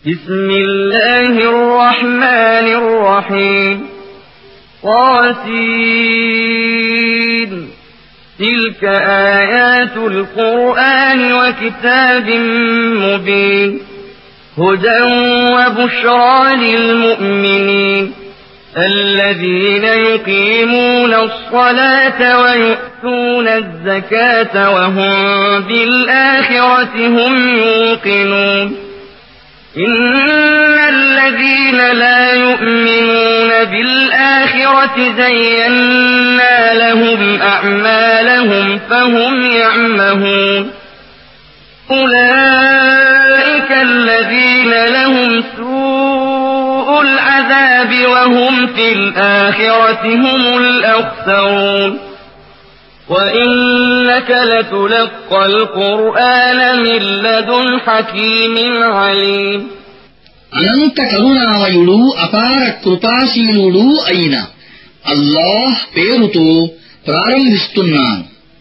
بسم الله الرحمن الرحيم طاسين تلك آيات القرآن وكتاب مبين هدى وبشرى للمؤمنين الذين يقيمون الصلاة ويؤتون الزكاة وهم بالآخرة هم يوقنون إن الذين لا يؤمنون بالآخرة زينا لهم أعمالهم فهم يعمهون أولئك الذين لهم سوء العذاب وهم في الآخرة هم الأخسرون وإنك لتلقى القرآن من لدن حكيم عليم అనంత కరుణామయుడు అపార కృపాశీలుడు అయిన అల్లాహ్ పేరుతో ప్రారంభిస్తున్నాను.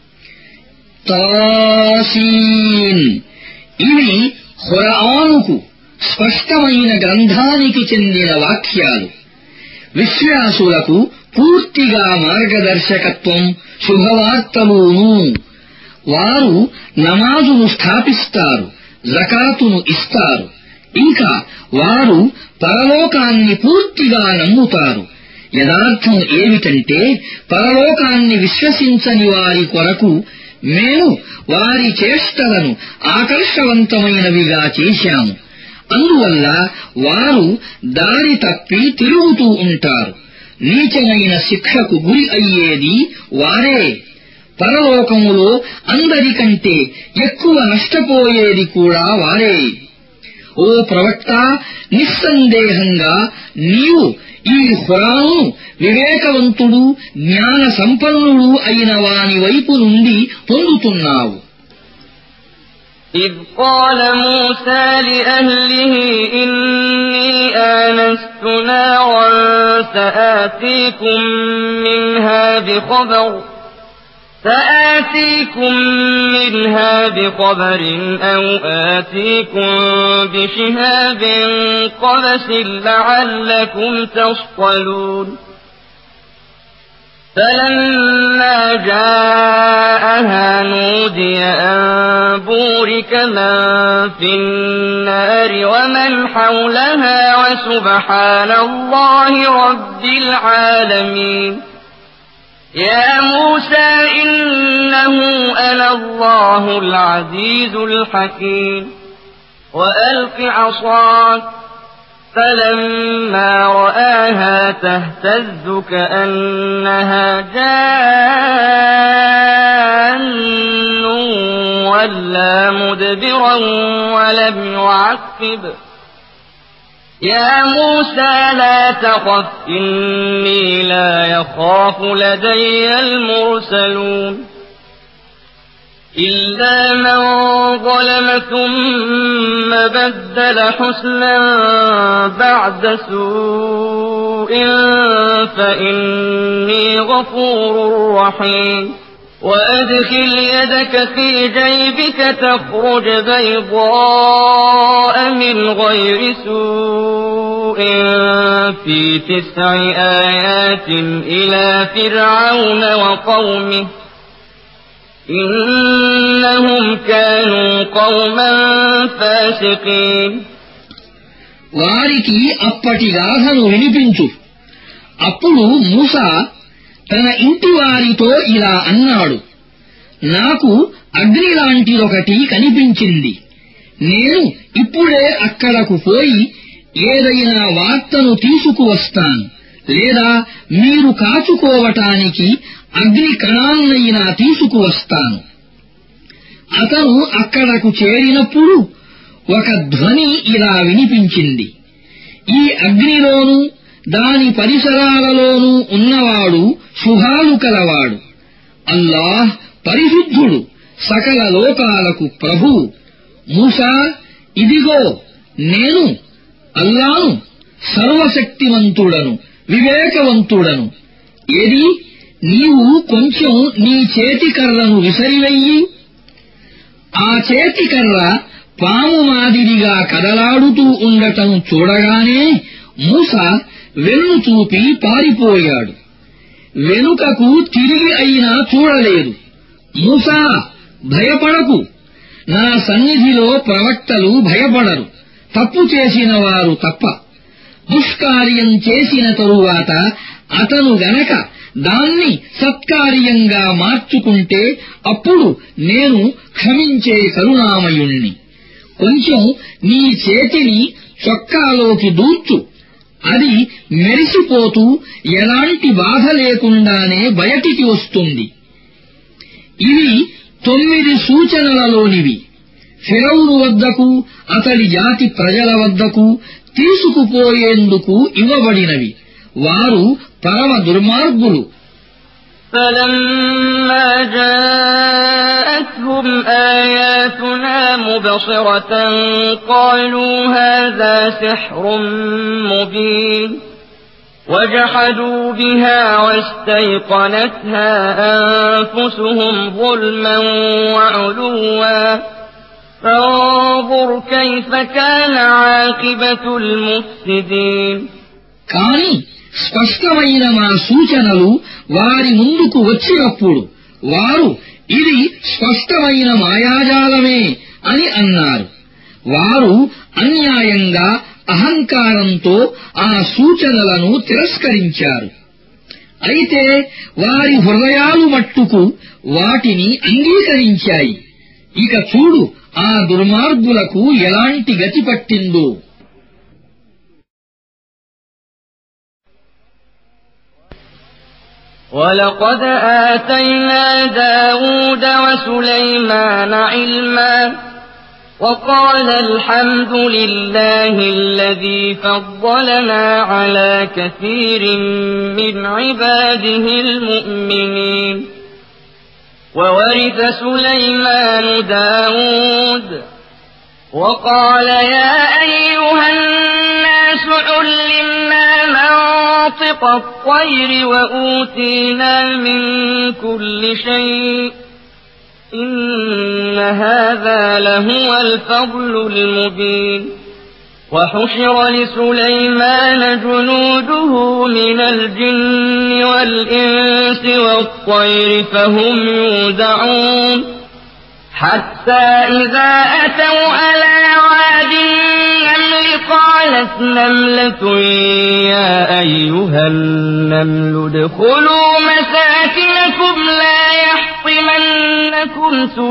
తాసీన్ ఇవి ఖురానుకు స్పష్టమైన గ్రంథానికి చెందిన వాక్యాలు. విశ్వాసులకు పూర్తిగా మార్గదర్శకత్వం, శుభవార్తలును. వారు నమాజును స్థాపిస్తారు, జకాతును ఇస్తారు. ఇంకా వారు పరలోకాన్ని పూర్తిగా నమ్ముతారు. యదార్థం ఏమిటంటే పరలోకాన్ని విశ్వసించని వారి కొరకు మేము వారి చేష్టలను ఆకర్షవంతమైనవిగా చేశాము. అందువల్ల వారు దారి తప్పి తిరుగుతూ ఉంటారు. నీచమైన శిక్షకు గురి అయ్యేది వారే. పరలోకములో అందరికంటే ఎక్కువ నష్టపోయేది కూడా వారే. ఓ ప్రవక్త, నిస్సందేహంగా నీవు ఈ ఖురాను వివేకవంతుడు, జ్ఞాన సంపన్నుడు అయిన వాని వైపు నుండి పొందుతున్నావు. إذ قال موسى لأهله إني آنست نارا سآتيكم منها بخبر أو آتيكم بشهاب قبس لعلكم تصطلون فلما جاءها نودي أن بورك من في النار ومن حولها وسبحان الله رب العالمين يا موسى إنه أنا الله العزيز الحكيم وألق عصاك فلما رآها تهتز كأنها جان ولا مدبرا ولم يعقب يا موسى لا تخف إني لا يخاف لدي المرسلون إلا من ظلم ثم بدل حسنا بعد سوء فإني غفور رحيم وأدخل يدك في جيبك تخرج بيضاء من غير سوء في 9 آيات إلى فرعون وقومه إنهم كانوا قوما فاسقين వారికి అప్పటి గాథను వినిపించు. అప్పుడు మూసా తన ఇంటి వారితో ఇలా అన్నాడు, నాకు అగ్ని లాంటిదొకటి కనిపించింది. నేను ఇప్పుడే అక్కడకు పోయి ఏదైనా వార్తను తీసుకువస్తాను, లేదా మీరు కాచుకోవటానికి అగ్ని కణాన్నైనా తీసుకువస్తాను. అతను అక్కడకు చేరినప్పుడు ఒక ధ్వని ఇలా వినిపించింది, ఈ అగ్నిలోనూ దాని పరిసరాలలోనూ ఉన్నవాడు శుభాలు కలవాడు. అల్లాహ్ పరిశుద్ధుడు, సకల లోకాలకు ప్రభువు. మూసా, ఇదిగో నేను అల్లాను, సర్వశక్తివంతుడను, వివేకవంతుడను. ఏది, నీవు కొంచెం నీ చేతికర్రను విసరివెయ్యి. ఆ చేతికర్ర పాము మాదిరిగా కదలాడుతూ ఉండటం చూడగానే మూసా వెన్ను చూపి పారిపోయాడు. వెనుకకు తిరిగి అయినా చూడలేదు. మూసా, భయపడకు, నా సన్నిధిలో ప్రవక్తలు భయపడరు, తప్పు చేసిన వారు తప్ప. దుష్కార్యం చేసిన తరువాత అతను గనక దాన్ని సత్కార్యంగా మార్చుకుంటే అప్పుడు నేను క్షమించే కరుణామయుణ్ణి. కొంచెం నీ చేతిని చొక్కాలోకి దూర్చు, అది మెరిసిపోతూ ఎలాంటి బాధ లేకుండానే బయటికి వస్తుంది. ఇవి 9 సూచనలలోనివి. ఫిరౌను వద్దకు అతడి జాతి ప్రజల వద్దకు తీసుకుపోయేందుకు ఇవ్వబడినవి. వారు పరమ దుర్మార్గులు. فَلَمَّا جَاءَتْهُمْ آيَاتُنَا مُبْصِرَةً قَالُوا هَذَا سِحْرٌ مُبِينٌ وَجَحَدُوا بِهَا وَاسْتَيْقَنَتْهَا أَنفُسُهُمْ ظُلْمًا وَعُلُوًّا فَانظُرْ كَيْفَ كَانَ عَاقِبَةُ الْمُفْسِدِينَ. కాని స్పష్టమైన మా సూచనలు వారి ముందుకు వచ్చినప్పుడు వారు ఇది స్పష్టమైన మాయాజాలమే అని అన్నారు. వారు అన్యాయంగా అహంకారంతో ఆ సూచనలను తిరస్కరించారు. అయితే వారి హృదయాలు మట్టుకు వాటిని అంగీకరించాయి. ఇక చూడు ఆ దుర్మార్గులకు ఎలాంటి గతి పట్టిందో. وَلَقَدْ آتَيْنَا دَاوُودَ وَسُلَيْمَانَ عِلْمًا وَقَالَ الْحَمْدُ لِلَّهِ الَّذِي فَضَّلَنَا عَلَى كَثِيرٍ مِّنْ عِبَادِهِ الْمُؤْمِنِينَ. وَوَرِثَ سُلَيْمَانُ دَاوُودَ وَقَالَ يَا أَيُّهَا النَّاسُ عُلِّمْنَا مَنطِقَ الطَّيْرِ وَأُوتِينَا مِن كُلِّ شَيْءٍ إِنَّ هَذَا لَهُوَ الْفَضْلُ الْمُبِينُ. وَحُشِرَ لِسُلَيْمَانَ جُنُودُهُ مِنَ الْجِنِّ وَالْإِنسِ وَالطَّيْرِ فَهُمْ يُوزَعُونَ حَتَّى إِذَا أَتَوْا عَلَى وَادِ النَّمْلِ قَالَتْ نَمْلَةٌ يَا أَيُّهَا النَّمْلُ ادْخُلُوا مَسَاكِنَكُمْ لَا يَحْطِمَنَّكُمْ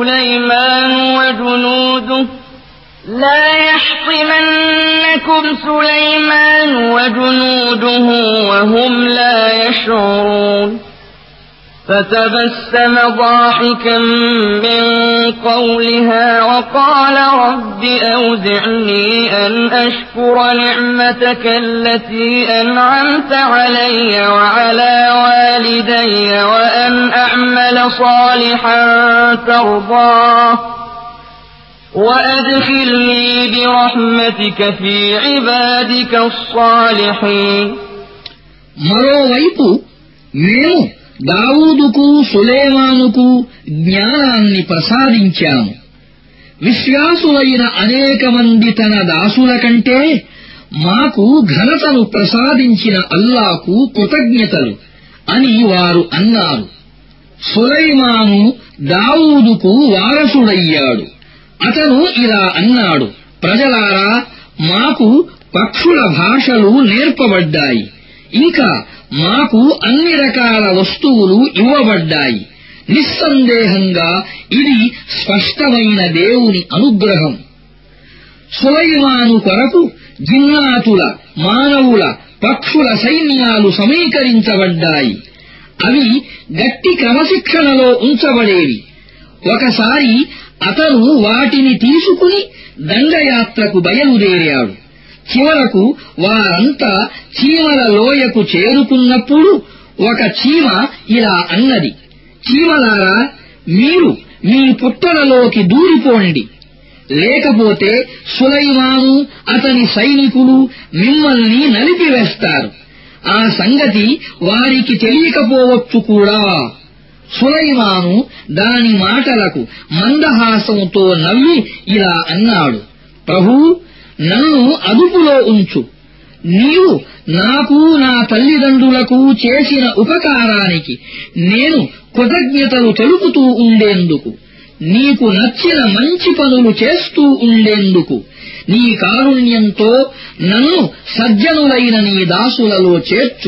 سُلَيْمَانُ وَجُنُودُهُ وَهُمْ لَا يَشْعُرُونَ. فَتَبَسَّمَ ضَاحِكًا مِّن قَوْلِهَا وَقَالَ رَبِّ أَوْزِعْنِي أَنْ أَشْكُرَ نِعْمَتَكَ الَّتِي أَنْعَمْتَ عَلَيَّ وَعَلَى وَالِدَيَّ وَأَنْ أَعْمَلَ صَالِحًا تَرْضَاهُ وَأَدْخِلْنِي بِرَحْمَتِكَ فِي عِبَادِكَ الصَّالِحِينَ. మరోవైపు మేము దావూదుకు సులైమానుకు జ్ఞానాన్ని ప్రసాదించాము. విశ్వాసులైన అనేక మంది తన దాసుల కంటే మాకు ఘనతను ప్రసాదించిన అల్లాకు కృతజ్ఞతలు అని వారు అన్నారు. సులైమాను దావూదుకు వారసుడయ్యాడు. అతను ఇలా అన్నాడు, ప్రజలారా, మాకు పక్షుల భాషలు నేర్పబడ్డాయి. ఇంకా మాకు అన్ని రకాల వస్తువులు ఇవ్వబడ్డాయి. నిస్సందేహంగా ఇది స్పష్టమైన దేవుని అనుగ్రహం. సులైమాను కొరకు జిన్నాతుల, మానవుల, పక్షుల సైన్యాలు సమీకరించబడ్డాయి. అవి గట్టి క్రమశిక్షణలో ఉంచబడేవి. ఒకసారి అతను వాటిని తీసుకుని దండయాత్రకు బయలుదేరాడు. చివరకు వారంతా చీమల లోయకు చేరుకున్నప్పుడు ఒక చీమ ఇలా అన్నది, చీమలారా, మీరు మీ పుట్టలలోకి దూరిపోండి, లేకపోతే సులైమాను అతని సైనికులు మిమ్మల్ని నలిపివేస్తారు. ఆ సంగతి వారికి తెలియకపోవచ్చు కూడా. సులైమాను దాని మాటలకు మందహాసంతో నవ్వి ఇలా అన్నాడు, ప్రభూ, నన్ను అదుపులో ఉంచు. నీవు నాకు నా తల్లిదండ్రులకు చేసిన ఉపకారానికి నేను కృతజ్ఞతలు తెలుపుతూ ఉండేందుకు, నీకు నచ్చిన మంచి పనులు చేస్తూ ఉండేందుకు నీ కారుణ్యంతో నన్ను సజ్జనులైన నీ దాసులలో చేర్చు.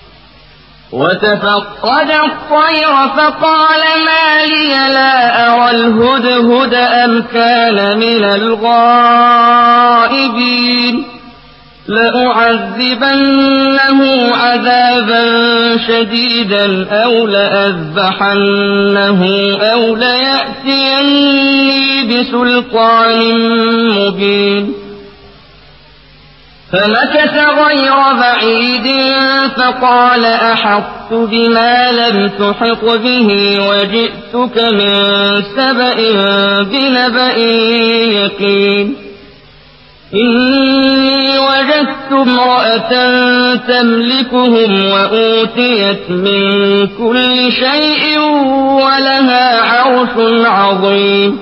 وتفقد الطير فقال ما لي لا أرى الهدهد أم كان من الغائبين لأعذبنه عذابا شديدا أو لأذبحنه أو ليأتيني بسلطان مبين فمكث غير بعيد فقال أحطت بما لم تحط به وجئتك من سبأ بنبأ يقين إني وجدت امرأة تملكهم وأوتيت من كل شيء ولها عرش عظيم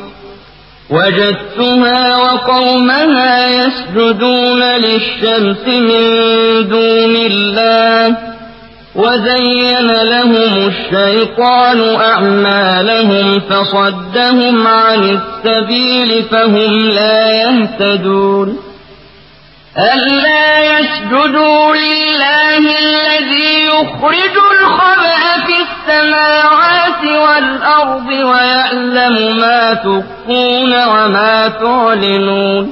وجدتها وقومها يسجدون للشمس من دون الله وزين لهم الشيطان أعمالهم فصدهم عن السبيل فهم لا يهتدون ألا يسجدوا لله الذي يخرج الخبأ في السماوات والأرض ويعلم ما تخفون وما تعلنون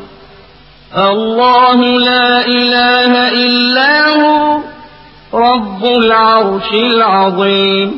الله لا إله إلا هو رب العرش العظيم.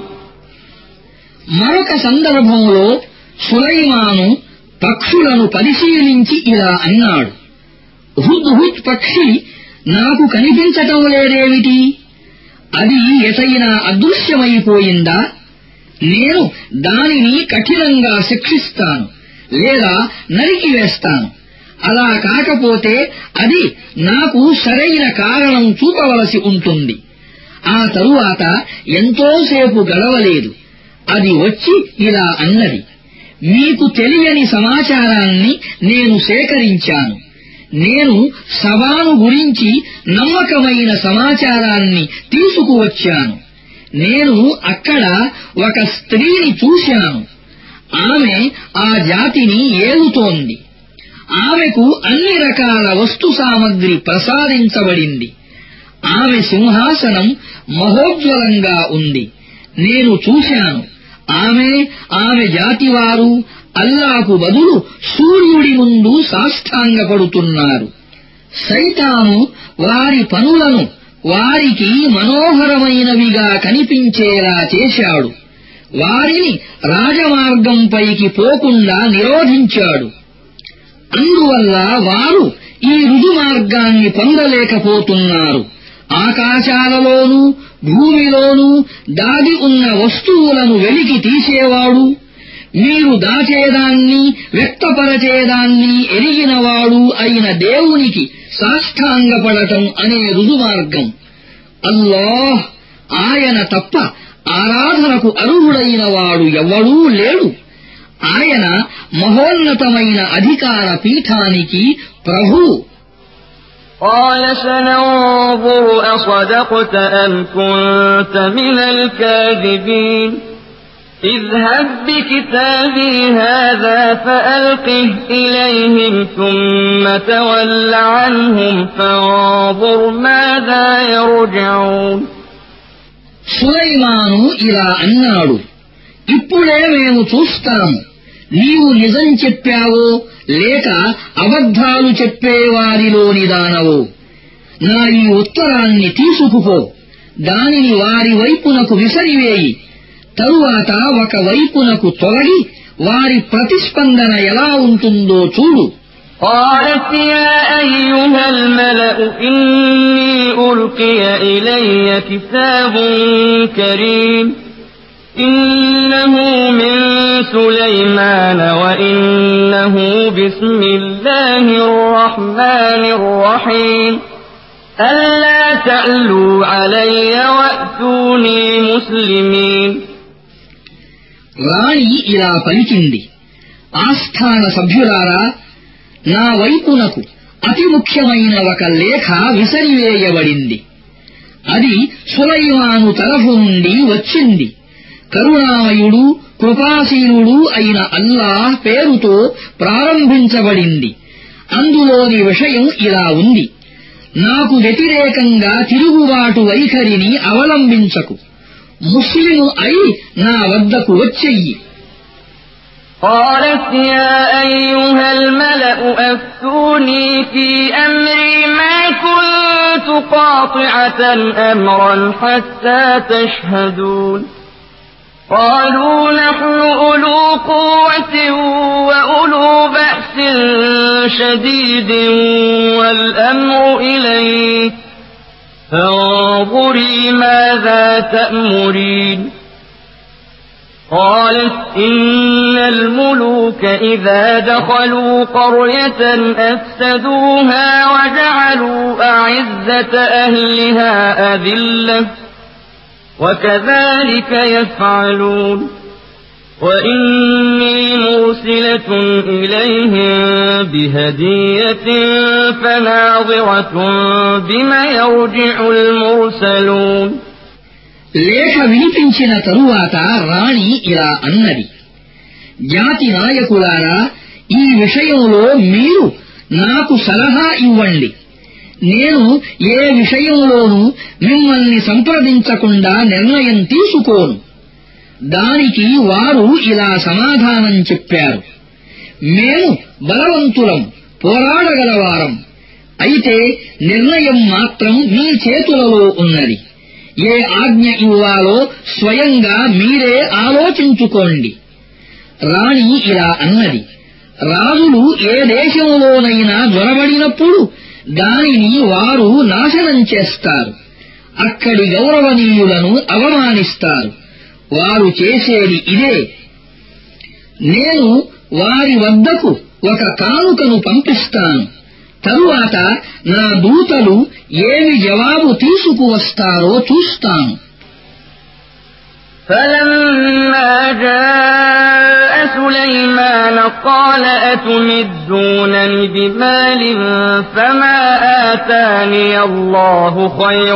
మరొక సందర్భంలో సులైమాను పక్షులను పరిశీలించి ఇలా అన్నాడు, హుద్హుద్ పక్షి నాకు కనిపించటం లేదేమిటి? అది ఎటైనా అదృశ్యమైపోయిందా? నేను దానిని కఠినంగా శిక్షిస్తాను లేదా నరికివేస్తాను. అలా కాకపోతే అది నాకు సరైన కారణం చూపవలసి ఉంటుంది. ఆ తరువాత ఎంతోసేపు గడవలేదు, అది వచ్చి ఇలా అన్నది, మీకు తెలియని సమాచారాన్ని నేను సేకరించాను. నేను సవాను గురించి నమ్మకమైన సమాచారాన్ని తీసుకువచ్చాను. నేను అక్కడ ఒక స్త్రీని చూశాను. ఆమె ఆ జాతిని ఏలుతోంది. ఆమెకు అన్ని రకాల వస్తు సామగ్రి ప్రసాదించబడింది. ఆమె సింహాసనం మహోజ్వలంగా ఉంది. నేను చూశాను, ఆమె జాతివారు అల్లాకు బదులు సూర్యుడి ముందు సాష్టాంగపడుతున్నారు. సైతాను వారి పనులను వారికి మనోహరమైనవిగా కనిపించేలా చేశాడు. వారిని రాజమార్గంపైకి పోకుండా నిరోధించాడు. అందువల్ల వారు ఈ రుజుమార్గాన్ని పొందలేకపోతున్నారు. ఆకాశాలలోనూ భూమిలోనూ దాగి ఉన్న వస్తువులను వెలికి తీసేవాడు, మీరు దాచేదాన్ని వ్యక్తపరచేదాన్ని ఎరిగినవాడు అయిన దేవునికి సాష్టాంగపడటం అనే రుజుమార్గం. అల్లాహ్, ఆయన తప్ప ఆరాధనకు అర్హుడైన వాడు ఎవ్వడూ లేడు. ఆయన మహోన్నతమైన అధికార పీఠానికి ప్రభువు. قال سننظر أصدقت أم كنت من الكاذبين اذهب بكتابي هذا فألقه إليهم ثم تول عنهم فانظر ماذا يرجعون. సులైమాను ఇలా అన్నాడు, ఇప్పుడే మేము చూస్తాము నీవు నిజం చెప్పావో లేక అబద్ధాలు చెప్పేవారిలోని దానవో. నా ఈ ఉత్తరాన్ని తీసుకుపో, దానిని వారి వైపునకు విసిరివేయి, తరువాత ఒక వైపునకు తొలగి వారి ప్రతిస్పందన ఎలా ఉంటుందో చూడు. قالت يا أيها الملأ إني ألقي إلي كتاب كريم إنه من سليمان وإنه بسم الله الرحمن الرحيم ألا تعلوا علي وأتوني مسلمين. రాణి ఇలా పలికింది, ఆస్థాన సభ్యులారా, నా వైపునకు అతి ముఖ్యమైన ఒక లేఖ విసిరివేయబడింది. అది సులైమాను తరఫు నుండి వచ్చింది. కరుణామయుడు కృపాశీలుడు అయిన అల్లాహ్ పేరుతో ప్రారంభించబడింది. అందులోని విషయం ఇలా ఉంది: నాకు వ్యతిరేకంగా తిరుగుబాటు వైఖరిని అవలంబించకు. ముస్లిము అయి నా వద్దకు వచ్చెయ్యి. قالت يا أيها الملأ أفتوني في أمري ما كنت قاطعة أمرا حتى تشهدون قالوا نحن أولو قوة وأولو بأس شديد والأمر إليك فانظري ماذا تأمرين قالت إن الملوك إذا دخلوا قرية أفسدوها وجعلوا أعزة أهلها أذلة وكذلك يفعلون وإني مرسلة إليهم بهدية فناظرة بما يرجع المرسلون. లేఖ వినిపించిన తరువాత రాణి ఇలా అన్నది, జాతి నాయకులారా, ఈ విషయంలో మీరు నాకు సలహా ఇవ్వండి. నేను ఏ విషయంలోనూ మిమ్మల్ని సంప్రదించకుండా నిర్ణయం తీసుకోను. దానికి వారు ఇలా సమాధానం చెప్పారు: మేము బలవంతులం, పోరాడగలవారం. అయితే నిర్ణయం మాత్రం మీ చేతులలో ఉన్నది. ఏ ఆజ్ఞ ఇవ్వాలో స్వయంగా మీరే ఆలోచించుకోండి. రాణి ఇలా అన్నది, రాజులు ఏ దేశంలోనైనా జొరబడినప్పుడు దానిని వారు నాశనం చేస్తారు. అక్కడి గౌరవనీయులను అవమానిస్తారు. వారు చేసేది ఇదే. నేను వారి వద్దకు ఒక కానుకను పంపిస్తాను. తరువాత నా దూతలు ఏమి జవాబు తీసుకువస్తారో చూస్తాను. فلما جاء سليمان قال أتمدونني بمال فما آتاني الله خير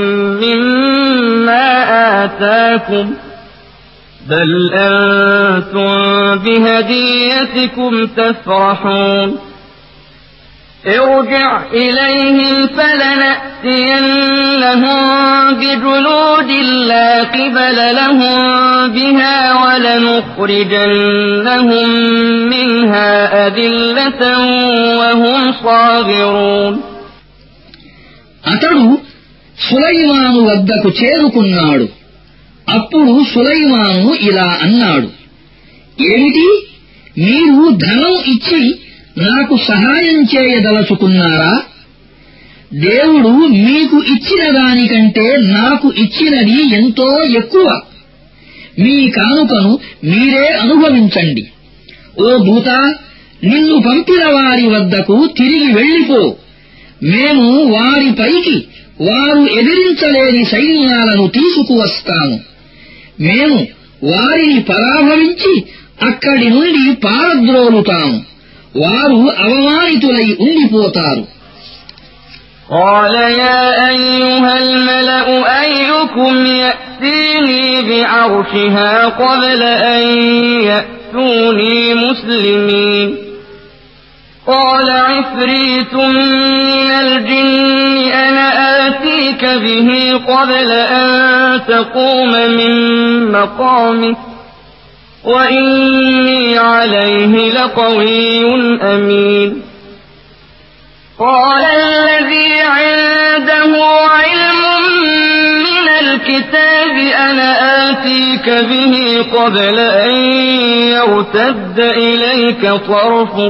مما آتاكم بل أنتم بهديتكم تفرحون ارجع إليهم فلنأتينهم بجنود لا قبل لهم بها ولنخرجنهم منها أذلة وهم صاغرون. అతడు సులైమాను వద్దకు చేరుకున్నాడు. అప్పుడు సులైమాను ఇలా అన్నాడు, ఏమిటి, మీరు ధనం ఇచ్చి నాకు సహాయం చేయదలుచుకున్నారా? దేవుడు మీకు ఇచ్చిన దానికంటే నాకు ఇచ్చినది ఎంతో ఎక్కువ. మీ కానుకను మీరే అనుభవించండి. ఓ దూత, నిన్ను పంపిన వారి వద్దకు తిరిగి వెళ్ళిపో. మేము వారిపైకి వారు ఎదిరించలేని సైన్యాలను తీసుకువస్తాము. మేము వారిని పరాభవించి అక్కడి నుండి పారద్రోలుతాము. వారు అవమానితులై ఉండిపోతారు. قال يا أيها الملأ أيكم يأتيني بعرشها قبل أن يأتوني مسلمين قال عفريت من الجن أنا آتيك به قبل أن تقوم من مقامك وإني عليه لقوي أمين قال الذي عنده علم من الكتاب أنا آتيك به قبل أن يرتد إليك طرفك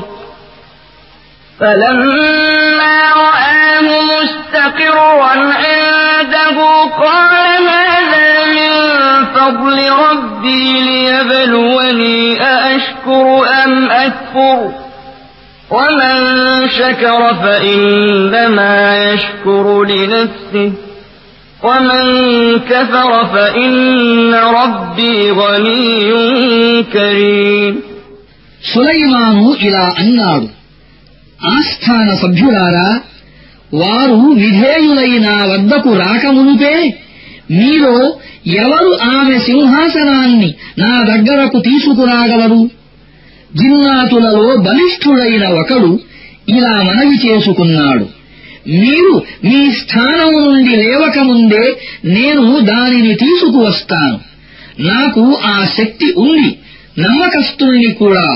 فلما رآه مستقرا عنده قال هذا من فضل ربي ليبلوني أأشكر أم أكفر ومن شكر فإنما يشكر لنفسه ومن كفر فإن ربي غني كريم. సులైమాను ఇలా అన్నాడు, ఆస్థాన సభ్యులారా, వారు విధేయులై నా వద్దకు రాకమునుపే మీలో ఎవరు ఆమె సింహాసనాన్ని నా దగ్గరకు తీసుకురాగలరు? జిన్నాతులలో బలిష్ఠుడైన ఒకడు ఇలా మనవి చేసుకున్నాడు, మీరు మీ స్థానం నుండి లేవకముందే నేను దానిని తీసుకువస్తాను. నాకు ఆ శక్తి ఉంది, నమ్మకస్తుల్ని కూడా.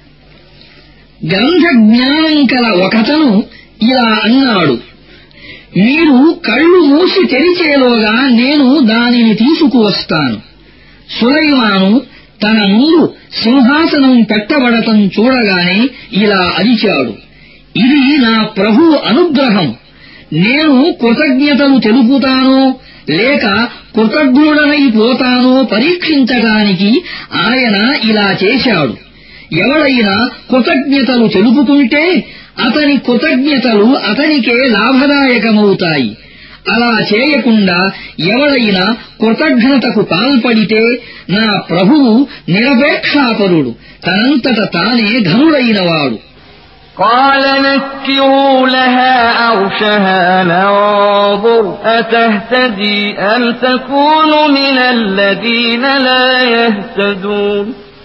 గ్రంథ జ్ఞానం కల ఒకతను ఇలా అన్నాడు, మీరు కళ్ళు మూసి తెరిచేలోగా నేను దానిని తీసుకువస్తాను. సులైమాను తన ముందు సింహాసనం పెట్టబడటం చూడగానే ఇలా అరిచాడు, ఇది నా ప్రభువు అనుగ్రహం. నేను కృతజ్ఞతలు తెలుపుతానో లేక కృతజ్ఞుడనైపోతానో పరీక్షించడానికి ఆయన ఇలా చేశాడు. ఎవడైనా కృతజ్ఞతలు తెలుపుకుంటే అతని కృతజ్ఞతలు అతనికే లాభదాయకమవుతాయి. అలా చేయకుండా ఎవడైనా కృతజ్ఞతకు పాల్పడితే నా ప్రభువు నిరపేక్షాపరుడు, తనంతట తానే ఘనుడైనవాడు. قال نكروا لها عرشها ننظر أتهتدي أم تكون من الذين لا يهتدون.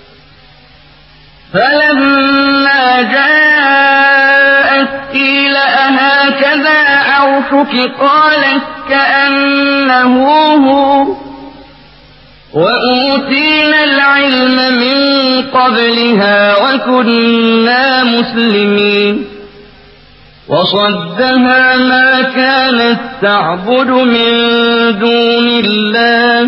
فلما جاءت قيل أهكذا عرشك قالت كأنه هو وأوتينا العلم من قبلها وكنا مسلمين. وصدها ما كانت تعبد من دون الله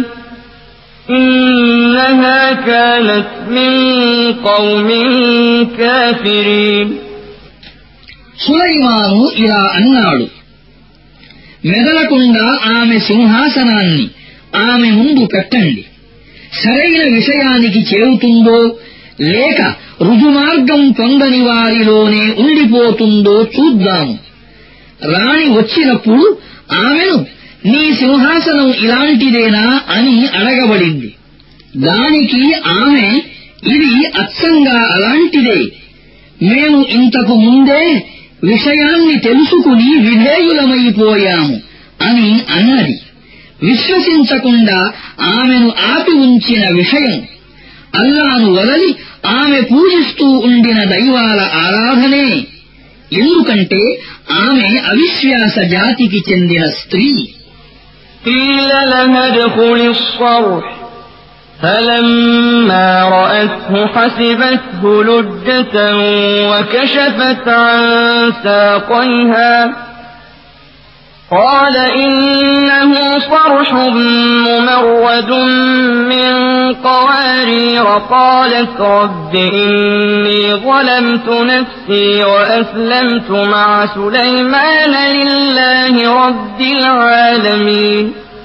إنها كانت من قوم كافرين. సులైమాను ఇలా అన్నాడు, మెదలకుండా ఆమె సింహాసనాన్ని ఆమె ముందు పెట్టండి. సరైన విషయానికి చేరుతుందో లేక రుజుమార్గం పొందని వారిలోనే ఉండిపోతుందో చూద్దాము. రాణి వచ్చినప్పుడు ఆమెను నీ సింహాసనం ఇలాంటిదేనా అని అడగబడింది. దానికి ఆమె ఇది అచ్చంగా అలాంటిదే, మేము ఇంతకు ముందే విషయాన్ని తెలుసుకుని విధేయులమైపోయాము అని అన్నది. విశ్వసించకుండా ఆమెను ఆపి ఉంచిన విషయం అల్లాను వదలి ఆమె పూజిస్తూ ఉండిన దైవాల ఆరాధనే. ఎందుకంటే ఆమె అవిశ్వాస జాతికి చెందిన స్త్రీ. قيل لها ادخل الصرح فلما رأته حسبته لجة وكشفت عن ساقيها قال إنه صرح ممرد من قوارير قالت رب إني ظلمت نفسي وأسلمت مع سليمان لله رب العالمين.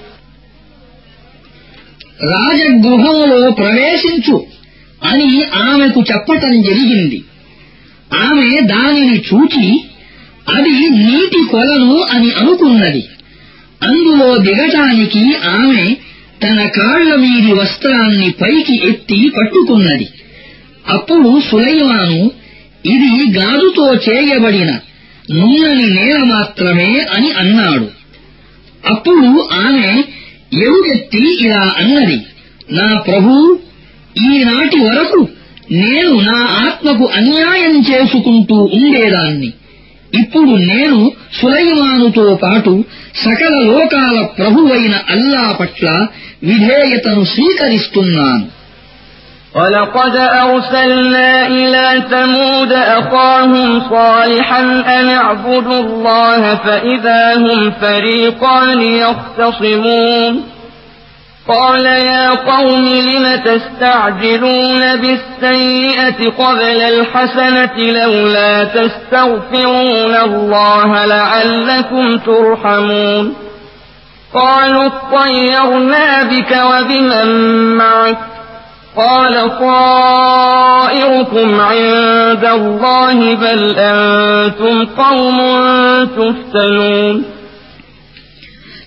రాజగృహంలో ప్రవేశించు అని ఆమెకు చెప్పటం జరిగింది. ఆమె దానిని చూచి అది నీటి కొలను అని అనుకున్నది. అందులో దిగటానికి ఆమె తన కాళ్ల మీది వస్త్రాన్ని పైకి ఎత్తి పట్టుకున్నది. అప్పుడు సులైమాను ఇది గాజుతో చేయబడిన నున్నని నేల మాత్రమే అని అన్నాడు. అప్పుడు ఆమె ఎలుగెత్తి ఇలా అన్నది, నా ప్రభూ, ఈనాటి వరకు నేను నా ఆత్మకు అన్యాయం చేసుకుంటూ ఉండేదాన్ని. ఇప్పుడు నేను సులైమానుతో పాటు సకల లోకాల ప్రభువైన అల్లా పట్ల విధేయతను స్వీకరిస్తున్నాను. وَلَقَدْ أَرْسَلْنَا إِلَى ثَمُودَ أَخَاهُمْ صَالِحًا أَنِ اعْبُدُوا اللَّهَ فَإِذَا هُمْ فَرِيقَانِ يَخْتَصِمُونَ قَالَ يَا قَوْمِ لِمَ تَسْتَعْجِلُونَ بِالسَّيِّئَةِ قَبْلَ الْحَسَنَةِ لَوْلَا تَسْتَغْفِرُونَ اللَّهَ لَعَلَّكُمْ تُرْحَمُونَ قَالُوا اطَّيَّرْنَا بِكَ وَبِمَن مَّعَكَ قال طائركم عند الله بل أنتم قوم تفتنون.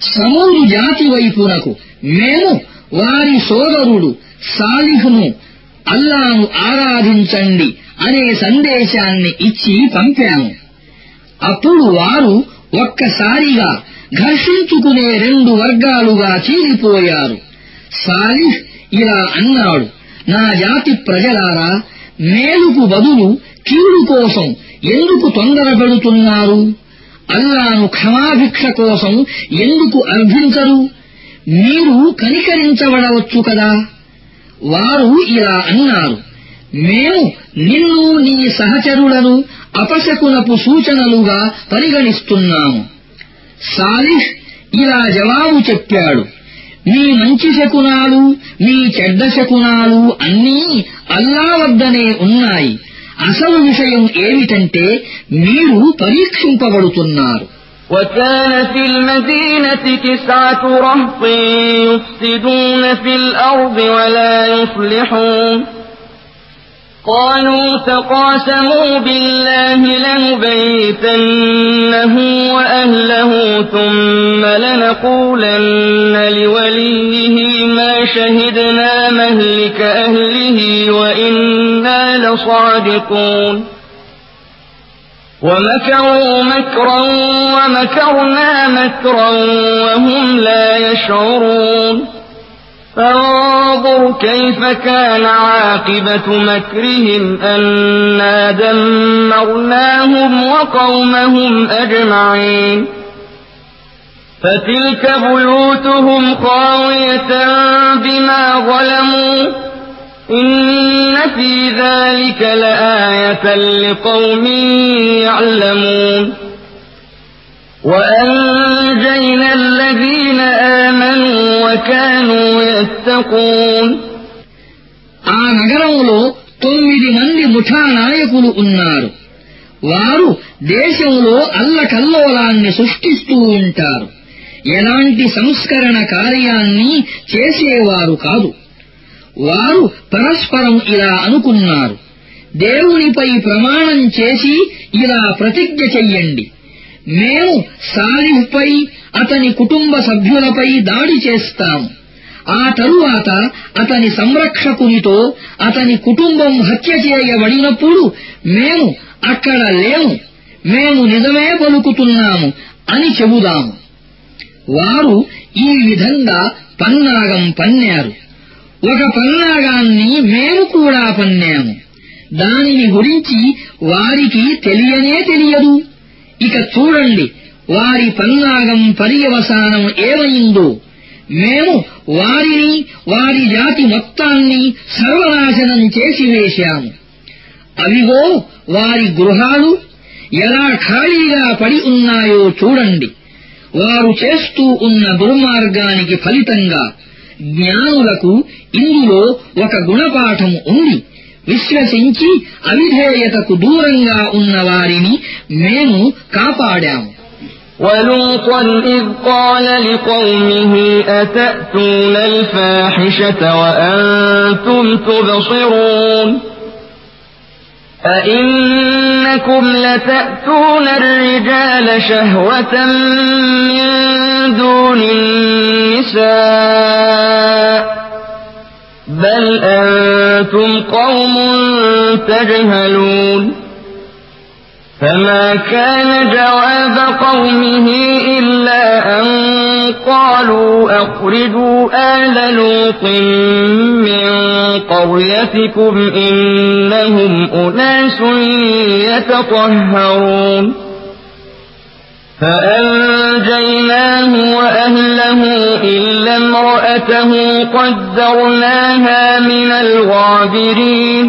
సమూదు జాతి వైపునకు మేము వారి సోదరుడు సాలిహును అల్లాను ఆరాధించండి అనే సందేశాన్ని ఇచ్చి పంపాము. అప్పుడు వారు ఒక్కసారిగా ఘర్షించుకునే రెండు వర్గాలుగా చీలిపోయారు. సాలిహ్ ఇలా అన్నాడు, నా జాతి ప్రజలారా, మేలుకు బదులు కీడు కోసం ఎందుకు తొందరపడుతున్నారు? అల్లాను క్షమాభిక్ష కోసం ఎందుకు అర్థించరు? మీరు కనికరించబడవచ్చు కదా. వారు ఇలా అన్నారు, మేము నిన్ను నీ సహచరులను అపశకునపు సూచనలుగా పరిగణిస్తున్నాము. సాలిహ్ ఇలా జవాబు చెప్పాడు, మీ మంచి శకునాలు మీ చెడ్డ శకునాలు అన్నీ అల్లా వద్దనే ఉన్నాయి. అసలు విషయం ఏమిటంటే మీరు పరీక్షింపబడుతున్నారు. وكان في المدينة 9 رهط يفسدون في الأرض ولا يصلحون قالوا تقاسموا بالله لنبيتنه وأهله ثم لنقولن لوليه ما شهدنا مهلك أهله وإنا لصادقون ومكروا مكرا ومكرنا مكرا وهم لا يشعرون فانظر كيف كان عاقبة مكرهم أنا دمرناهم وقومهم أجمعين فتلك بيوتهم خاوية بما ظلموا إن في ذلك لآية لقوم يعلمون وأنجينا الذين آمنوا وكانوا يتقون. ఆ నగరంలో 9 మంది ముఠా నాయకులు ఉన్నారు. వారు దేశంలో అల్లకల్లోలాన్ని సృష్టిస్తూ ఉంటారు. ఎలాంటి సంస్కరణ కార్యాన్ని చేసేవారు కాదు. వారు పరస్పరం ఇలా అనుకున్నారు, దేవునిపై ప్రమాణం చేసి ఇలా ప్రతిజ్ఞ చెయ్యండి, మేము సాలిహ్పై అతని కుటుంబ సభ్యులపై దాడి చేస్తాము. ఆ తరువాత అతని సంరక్షకునితో అతని కుటుంబం హత్య చేయబడినప్పుడు మేము అక్కడ లేము, మేము నిజమే పలుకుతున్నాము అని చెబుదాము. వారు ఈ విధంగా పన్నాగం పన్నారు. ఒక పన్నాగాన్ని మేము కూడా పన్నాము. దానిని గురించి వారికి తెలియనే తెలియదు. ఇక చూడండి వారి పన్నాగం పర్యవసానం ఏమైందో. మేము వారిని వారి జాతి మొత్తాన్ని సర్వనాశనం చేసివేశాము. అవిగో వారి గృహాలు ఎలా ఖాళీగా పడి ఉన్నాయో చూడండి. వారు చేస్తూ ఉన్న దుర్మార్గానికి ఫలితంగా జ్ఞానులకు ఇందులో ఒక గుణపాఠం ఉంది. విశ్వసించి అవిధేయతకు దూరంగా ఉన్న వారిని మేము కాపాడాము. ولوطا إذ قال لقومه أتأتون الفاحشة وأنتم تبصرون أئنكم لتأتون الرجال شهوة من دون النساء بل أنتم قوم تجهلون فما كان جواب قومه إلا أن قالوا أخرجوا آل لوط من قريتكم إنهم أناس يتطهرون فأنجيناه وأهله إلا امرأته قدرناها من الغابرين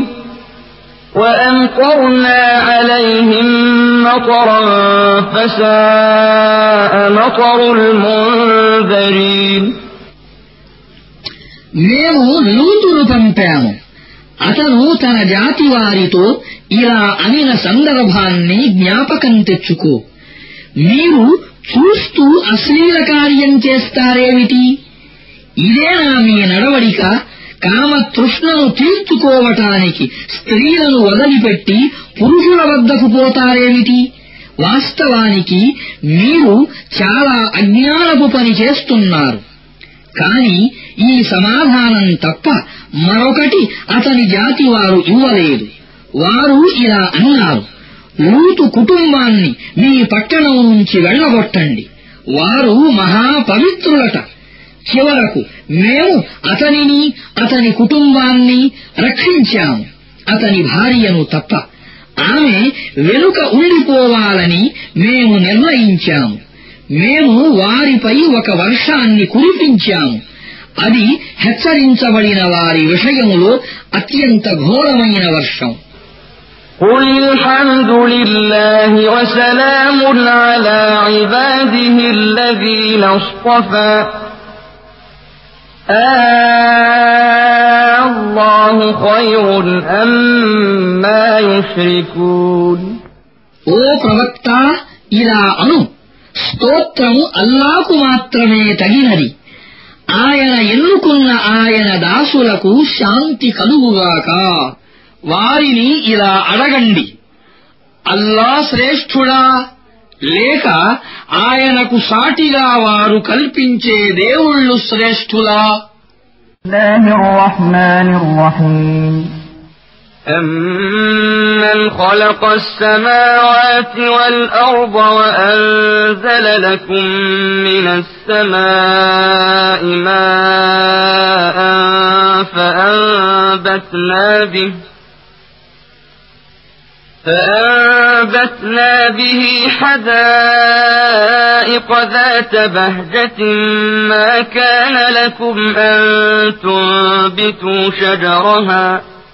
وأمطرنا عليهم مطرا فساء مطر المنذرين. మేము లూతును పంపాము. అతను తన జాతి వారితో ఇలా అనిన సందర్భాన్ని జ్ఞాపకం తెచ్చుకో. మీరు చూస్తూ అశ్లీల కార్యం చేస్తారేమిటి? ఇదేనా మీ నడవడిక? కామతృష్ణను తీర్చుకోవటానికి స్త్రీలను వదిలిపెట్టి పురుషుల వద్దకు పోతారేమిటి? వాస్తవానికి మీరు చాలా అజ్ఞానపు పని చేస్తున్నారు. కాని ఈ సమాధానం తప్ప మరొకటి అతని జాతి వారు ఇవ్వలేదు. వారు ఇలా అన్నారు: లూతు కుటుంబాన్ని మీ పట్టణం నుంచి వెళ్లగొట్టండి. వారు మహాపవిత్రులట. చివరకు మేము అతనిని అతని కుటుంబాన్ని రక్షించాము, అతని భార్యను తప్ప. ఆమె వెనుక ఉండిపోవాలని మేము నిర్ణయించాము. మేము వారిపై ఒక వర్షాన్ని కురిపించాము. అది హెచ్చరించబడిన వారి విషయంలో అత్యంత ఘోరమైన వర్షం. قل الحمد لله وسلام على عباده الذين اصطفى الله خير أما يشركون. ఓ ప్రవక్త, ఇలా అను: స్తోత్రము అల్లాకు మాత్రమే తగినది. ఆయన ఎన్నుకున్న ఆయన దాసులకు శాంతి కలుగుగాక. వారిని ఇలా అడగండి: అల్లా శ్రేష్ఠుడా లేక ఆయనకు సాటిగా వారు కల్పించే దేవుళ్ళు శ్రేష్ఠులా? أَمَّنْ خَلَقَ السَّمَاوَاتِ وَالْأَرْضَ وَأَنزَلَ لَكُم مِّنَ السَّمَاءِ مَاءً فأنبتنا به حدائق ذات بهجة ما كان لكم أن تنبتوا شجرها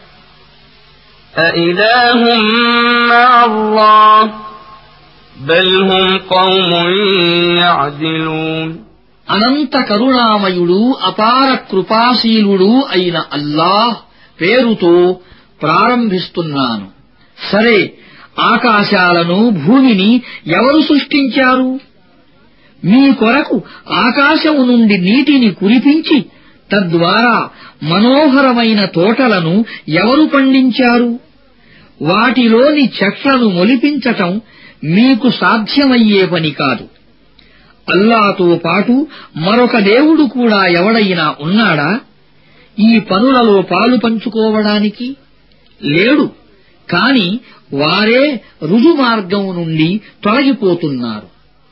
أإله مع الله بل هم قوم يعدلون. అనంత కరుణామయుడు అపార కృపాశీలుడు అయిన అల్లాహ్ పేరుతో ప్రారంభిస్తున్నాను. సరే, ఆకాశాలను భూమిని ఎవరు సృష్టించారు? మీ కొరకు ఆకాశము నుండి నీటిని కురిపించి తద్వారా మనోహరమైన తోటలను ఎవరు పండించారు? వాటిలోని చెట్లను మొలిపించటం మీకు సాధ్యమయ్యే పని కాదు. అల్లాతో పాటు మరొక దేవుడు కూడా ఎవడైనా ఉన్నాడా ఈ పనులలో పాలు పంచుకోవడానికి? లేడు. కాని వారే రుజుమార్గం నుండి తొలగిపోతున్నారు.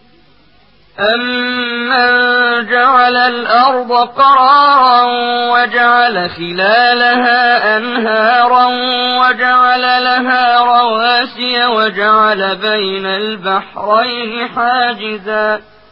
أَمَّنْ جَعَلَ الْأَرْضَ قَرَارًا وَجَعَلَ خِلَالَهَا أَنْهَارًا وَجَعَلَ لَهَا رَوَاسِيَ وَجَعَلَ بَيْنَ الْبَحْرَيْنِ حَاجِزًا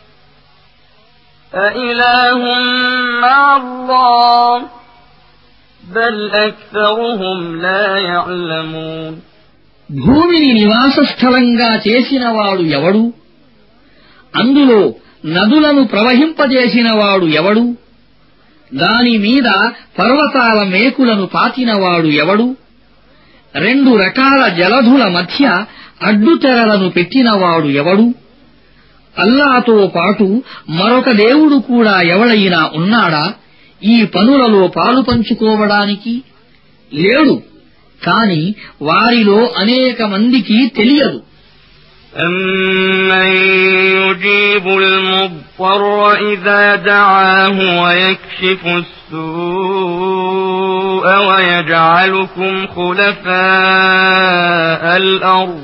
أَإِلَٰهٌ مَّعَ اللَّهِ بَلْ أَكْثَرُهُمْ لَا يَعْلَمُونَ. భూమిని నివాస స్థలంగా చేసినవాడు ఎవడు? అందులో నదులను ప్రవహింపజేసినవాడు ఎవడు? దాని మీద పర్వతాల మేకులను పాతినవాడు ఎవడు? రెండు రకాల జలధుల మధ్య అడ్డుతెరలను పెట్టినవాడు ఎవడు? అల్లాతో పాటు మరొక దేవుడు కూడా ఎవడైనా ఉన్నాడా ఈ పనులలో పాలు పంచుకోవడానికి? లేడు. కాని వారిలో అనేక మందికి తెలియదు. أَمَّن يُجِيبُ الْمُضْطَرَّ إِذَا دَعَاهُ وَيَكْشِفُ السُّوءَ وَيَجْعَلُكُمْ خُلَفَاءَ الْأَرْضِ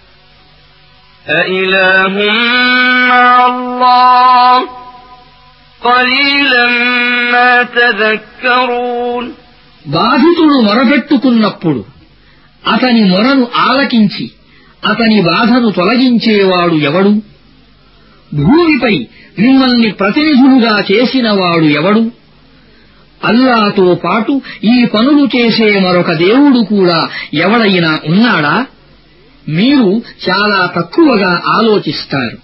أَإِلَٰهٌ مَّعَ اللَّهِ قَلِيلًا مَّا تَذَكَّرُونَ. బాధితుడు మొరపెట్టుకున్నప్పుడు అతని మొరను ఆలకించి అతని బాధను తొలగించేవాడు ఎవడు? భూమిపై మిమ్మల్ని ప్రతినిధులుగా చేసినవాడు ఎవడు? అల్లాతో పాటు ఈ పనులు చేసే మరొక దేవుడు కూడా ఎవడైనా ఉన్నాడా? మీరు చాలా తక్కువగా ఆలోచిస్తారు.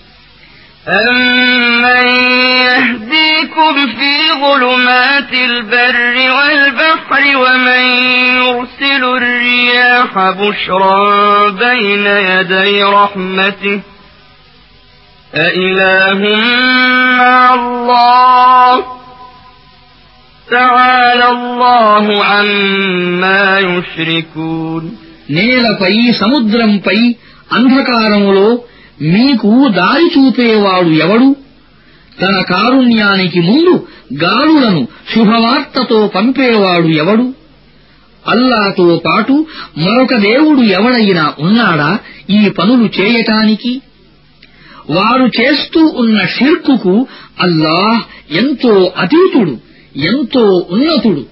أَمَّن يَهْدِيكُمْ فِي ظُلُمَاتِ الْبَرِّ وَالْبَحْرِ وَمَن يُرْسِلُ الرِّيَاحَ بُشْرًا بَيْنَ يَدَيْ رَحْمَتِهِ أَإِلَٰهٌ مَّعَ اللَّهِ تَعَالَى اللَّهُ عَمَّا يُشْرِكُونَ. నేలపై సముద్రంపై అంధకారములో మీకు దారి చూపేవాడు ఎవడు? తన కారుణ్యానికి ముందు గాలులను శుభవార్తతో పంపేవాడు ఎవడు? అల్లాతో పాటు మరొక దేవుడు ఎవడైనా ఉన్నాడా ఈ పనులు చేయటానికి? వారు చేస్తూ ఉన్న షిర్కుకు అల్లాహ్ ఎంతో అతీతుడు, ఎంతో ఉన్నతుడు.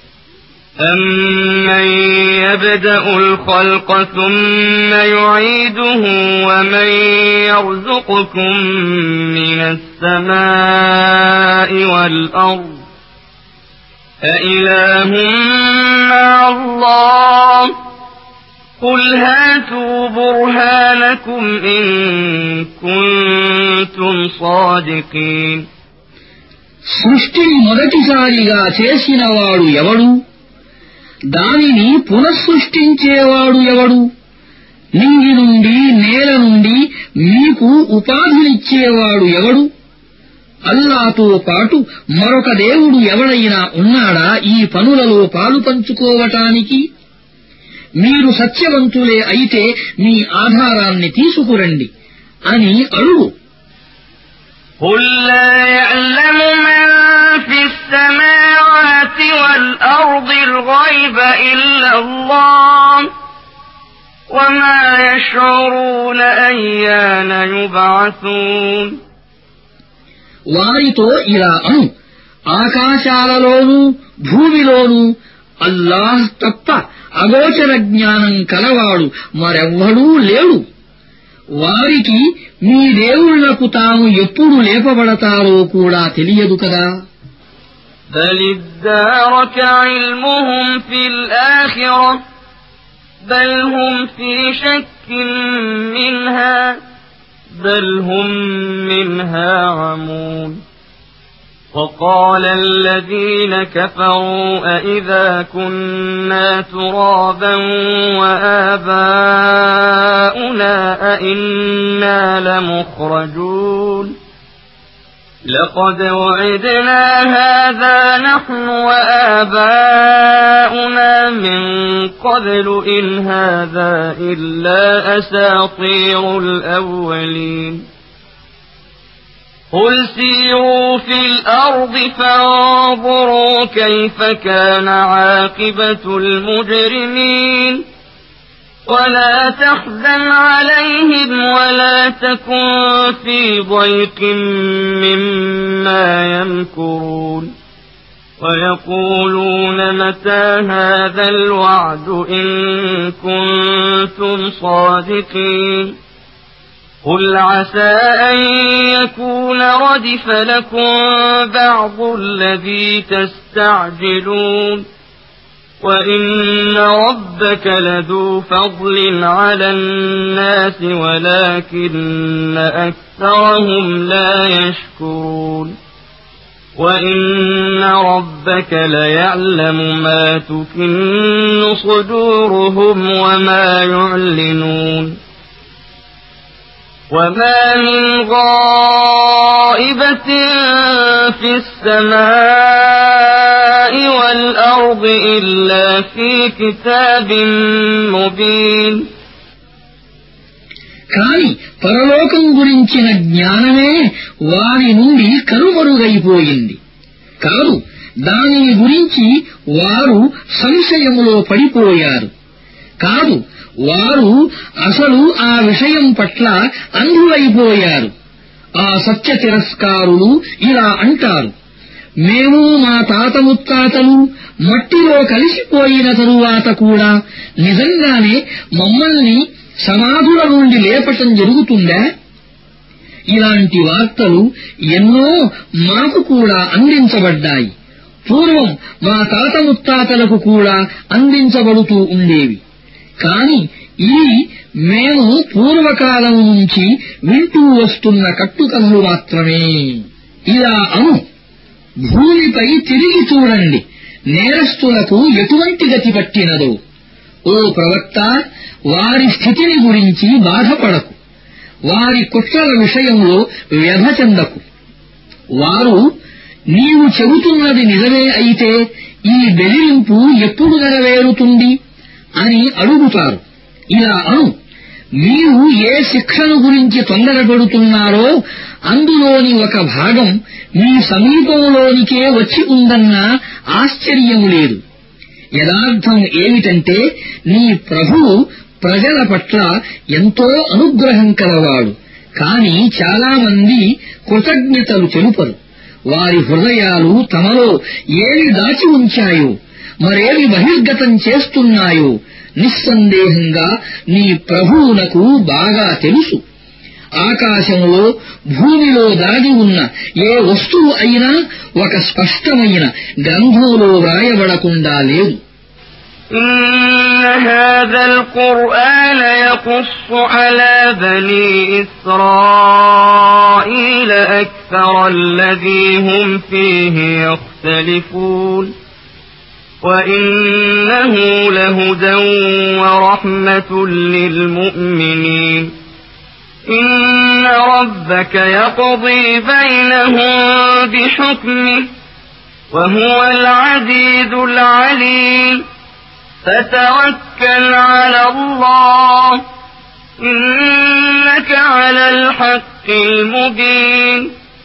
أَمَّن يَبْدَأُ الْخَلْقَ ثُمَّ يُعِيدُهُ وَمَن يَرْزُقُكُم مِّنَ السَّمَاءِ وَالْأَرْضِ أَإِلَٰهٌ مَّعَ اللَّهِ قُلْ هَاتُوا بُرْهَانَكُمْ إِن كُنتُمْ صَادِقِينَ. సృష్టిని మొదటిసారిగా చేసినవాడు ఎవడు? దానిని పునఃసృష్టించేవాడు ఎవడు? నింగి నుండి నేల నుండి మీకు ఉపాధినిచ్చేవాడు ఎవడు? అల్లాతో పాటు మరొక దేవుడు ఎవడైనా ఉన్నాడా ఈ పనులలో పాలు పంచుకోవటానికి? మీరు సత్యవంతులే అయితే మీ ఆధారాన్ని తీసుకురండి అని అడుగు. قُل لَّا يَعْلَمُ مَن فِي السَّمَاوَاتِ وَالْأَرْضِ الْغَيْبَ إِلَّا اللَّهُ وَمَا يَشْعُرُونَ أَيَّانَ يُبْعَثُونَ. వారితో ఇలా అను, ఆకాశాలలోనూ భూమిలోనూ అల్లాహ్ తప్ప అగోచర జ్ఞానం కలవాడు మరెవ్వడూ లేడు. వారికి మీ దేవుళ్లకు తాము ఎప్పుడు లేపబడతారో కూడా తెలియదు కదా. بَلِ ادَّارَكَ عِلْمُهُمْ فِي الْآخِرَةِ بَلْ هُمْ فِي شَكٍّ مِّنْهَا بَلْ هُمْ مِنْهَا عَمُونَ. وَقَالَ الَّذِينَ كَفَرُوا أَإِذَا كُنَّا تُرَابًا وَآبَاؤُنَا أَإِنَّا لَمُخْرَجُونَ لَقَدْ وَعِدْنَا هَذَا نَحْنُ وَآبَاؤُنَا مِن قَبْلُ إِنْ هَذَا إِلَّا أَسَاطِيرُ الْأَوَّلِينَ. قُلْ سِيرُوا فِي الْأَرْضِ فَانظُرُوا كَيْفَ كَانَ عَاقِبَةُ الْمُجْرِمِينَ وَلَا تَحْزَنْ عَلَيْهِمْ وَلَا تَكُنْ فِي ضَيْقٍ مِّمَّا يَمْكُرُونَ وَيَقُولُونَ مَتَىٰ هَٰذَا الْوَعْدُ إِن كُنتُمْ صَادِقِينَ قُلْ عَسَىٰ أَن يَكُونَ رَدِفَ لَكُم بَعْضُ الَّذِي تَسْتَعْجِلُونَ وَإِنَّ رَبَّكَ لَذُو فَضْلٍ عَلَى النَّاسِ وَلَٰكِنَّ أَكْثَرَهُمْ لَا يَشْكُرُونَ وَإِنَّ رَبَّكَ لَيَعْلَمُ مَا تُكِنُّ صُدُورُهُمْ وَمَا يُعْلِنُونَ وَمَا مِنْ غَائِبَةٍ فِي السَّمَاءِ وَالْأَرْضِ إِلَّا فِي كِتَابٍ مُبِينٍ. కాని పరలోకం గురించిన జ్ఞానమే వారి నుండి కనుమరుగైపోయింది. కాదు, దానిని గురించి వారు సంశయములో పడిపోయారు. కాదు, వారు అసలు ఆ విషయం పట్ల అంధులైపోయారు. ఆ సత్య తిరస్కారులు ఇలా అంటారు, మేము మా తాత ముత్తాతలు మట్టిలో కలిసిపోయిన తరువాత కూడా నిజంగానే మమ్మల్ని సమాధుల నుండి లేపటం జరుగుతుందా? ఇలాంటి వార్తలు ఎన్నో మాకు కూడా అందించబడ్డాయి. పూర్వం మా తాత ముత్తాతలకు కూడా అందించబడుతూ ఉండేవి. కాని ఇవి మేము పూర్వకాలం నుంచి వింటూ వస్తున్న కట్టుకథలు మాత్రమే. ఇలా అను, భూమిపై తిరిగి చూడండి, నేరస్తులకు ఎటువంటి గతి పట్టినదో. ఓ ప్రవక్త, వారి స్థితిని గురించి బాధపడకు, వారి కుట్రల విషయంలో వ్యధ చెందకు. వారు నీవు చెబుతున్నది నిజమే అయితే ఈ బెదిరింపు ఎప్పుడు నెరవేరుతుంది అని అడుగుతారు. ఇలా అను, మీరు ఏ శిక్షను గురించి తొందరపడుతున్నారో అందులోని ఒక భాగం మీ సమీపంలోనికే వచ్చి ఉందన్న ఆశ్చర్యం లేదు. యథార్థం ఏమిటంటే నీ ప్రభువు ప్రజల పట్ల ఎంతో అనుగ్రహం కలవాడు. కాని చాలామంది కృతజ్ఞతలు తెలుపరు. వారి హృదయాలు తమలో ఏవి దాచి ఉంచాయో, మరేవి బహిర్గతం చేస్తున్నాయో నిస్సందేహంగా నీ ప్రభువునకు బాగా తెలుసు. ఆకాశంలో భూమిలో దాగి ఉన్న ఏ వస్తువు అయినా ఒక స్పష్టమైన గ్రంథంలో వ్రాయబడకుండా లేదు. إن هذا القرآن يقص على بني إسرائيل أكثر الذي هم فيه يختلفون وإنه لهدى ورحمة للمؤمنين إن ربك يقضي بينهم بحكمه وهو العزيز العليم فتوكل على الله إنك على الحق المبين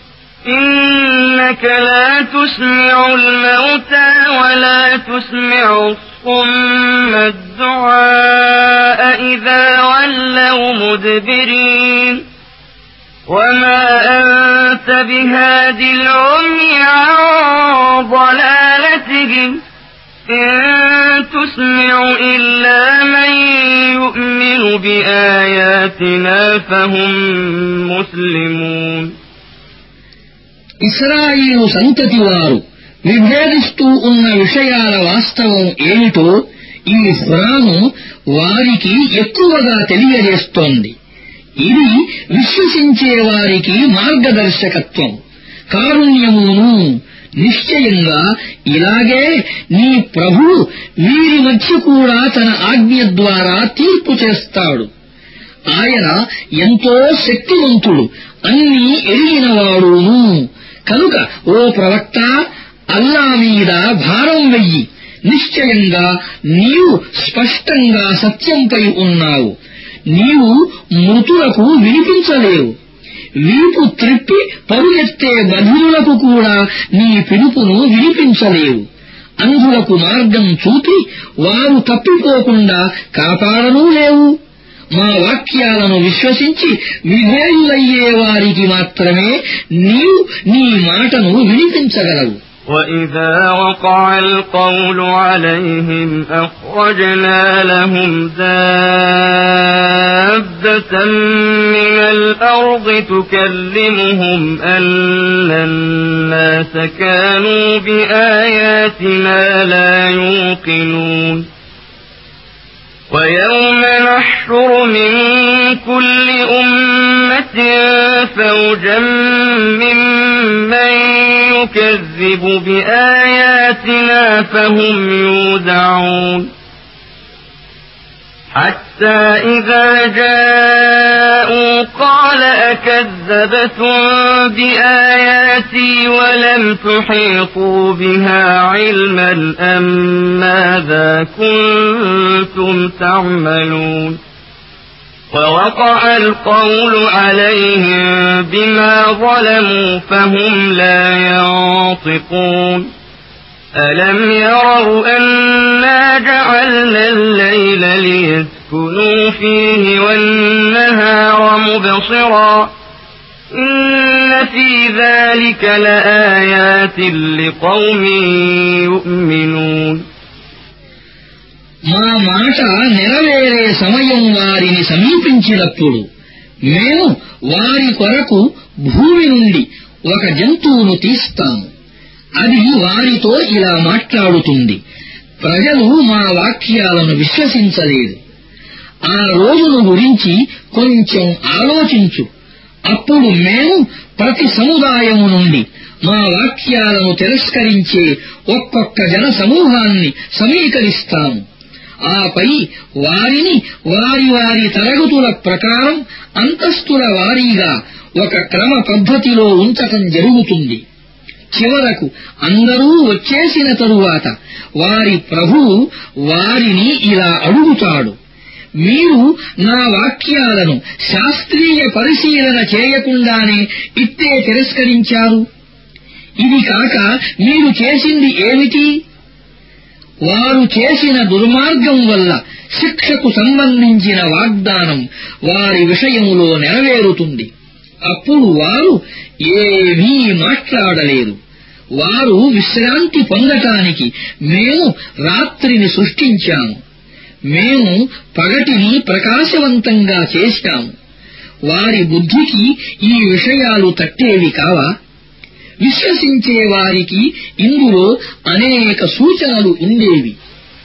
إنك لا تسمع الموتى ولا تسمع الصم الدعاء إذا ولوا مدبرين وما أنت بهاد العمي عن ضلالتهم إن تسمع إلا من يؤمن بآياتنا فهم مسلمون. ఇశ్రాయేలు సంతతి వారు విభేదిస్తూ ఉన్న విషయాల వాస్తవం ఏమిటో ఈ ఖురాను వారికి ఎక్కువగా తెలియజేస్తోంది. ఇది విశ్వసించే వారికి మార్గదర్శకత్వం, కారుణ్యమును. నిశ్చయంగా ఇలాగే నీ ప్రభువు వీరి మధ్య కూడా తన ఆజ్ఞ ద్వారా తీర్పు చేస్తాడు. ఆయన ఎంతో శక్తివంతుడు, అన్నీ ఎరిగినవాడును. కనుక ఓ ప్రవక్త, అల్లా మీద భారం వెయ్యి. నిశ్చయంగా నీవు స్పష్టంగా సత్యంపై ఉన్నావు. నీవు మృతులకు వినిపించలేవు. వీపు త్రిప్పి పరుగెత్తే బధిరులకు కూడా నీ పిలుపును వినిపించలేవు. అంధులకు మార్గం చూపి వారు తప్పిపోకుండా కాపాడనూ లేవు. మా వాక్యాలను విశ్వసించి విధేయులయ్యే వారికి మాత్రమే నీవు నీ మాటను వినిపించగలవు. وَإِذَا وَقَعَ الْقَوْلُ عَلَيْهِمْ أَخْرَجْنَا لَهُمْ دَابَّةً مِّنَ الْأَرْضِ تُكَلِّمُهُمْ أَنَّ النَّاسَ كَانُوا بِآيَاتِنَا لَا يُوقِنُونَ وَيَوْمَ نَحْشُرُ مِن كُلِّ أُمَّةٍ فَوْجًا مِّمَّن يُكَذِّبُ بِآيَاتِنَا فَهُمْ يُوزَعُونَ حَتَّى إِذَا جَاءُوا قَالَ أَكَذَّبْتُم بِآيَاتِي وَلَمْ تُحِيطُوا بِهَا عِلْمًا أَمْ مَاذَا كُنتُمْ تَعْمَلُونَ وَوَقَعَ الْقَوْلُ عَلَيْهِمْ بِمَا ظَلَمُوا فَهُمْ لَا يَنطِقُونَ أَلَمْ يَرَوْا أَنَّا جَعَلْنَا اللَّيْلَ لِيَسْكُنُوا فِيهِ وَالنَّهَارَ مُبْصِرًا إِنَّ فِي ذَلِكَ لَآيَاتٍ لِقَوْمٍ يُؤْمِنُونَ. మా మాట నెరవేరే సమయం వారిని సమీపించినప్పుడు మేము వారి కొరకు భూమి నుండి ఒక జంతువును తీస్తాము. అది వారితో ఇలా మాట్లాడుతుంది: ప్రజలు మా వాక్యాలను విశ్వసించలేదు. ఆ రోజును గురించి కొంచెం ఆలోచించు. అప్పుడు మేము ప్రతి సముదాయము నుండి మా వాక్యాలను తిరస్కరించే ఒక్కొక్క జన సమూహాన్ని సమీకరిస్తాము. ఆపై వారిని వారి వారి తరగతుల ప్రకారం అంతస్తుల వారీగా ఒక క్రమ పద్ధతిలో ఉంచటం జరుగుతుంది. చివరకు అందరూ వచ్చేసిన తరువాత వారి ప్రభువు వారిని ఇలా అడుగుతాడు: మీరు నా వాక్యాలను శాస్త్రీయ పరిశీలన చేయకుండానే ఇట్టే తిరస్కరించారు. ఇది కాక మీరు చేసింది ఏమిటి? వారు చేసిన దుర్మార్గం వల్ల శిక్షకు సంబంధించిన వాగ్దానం వారి విషయంలో నెరవేరుతుంది. అప్పుడు వారు ఏమీ మాట్లాడలేరు. వారు విశ్రాంతి పొందటానికి మేము రాత్రిని సృష్టించాము, మేము పగటిని ప్రకాశవంతంగా చేశాము. వారి బుద్ధికి ఈ విషయాలు తట్టేవి కావా? విశ్వసించే వారికి ఇందులో అనేక సూచనలు ఉండేవి.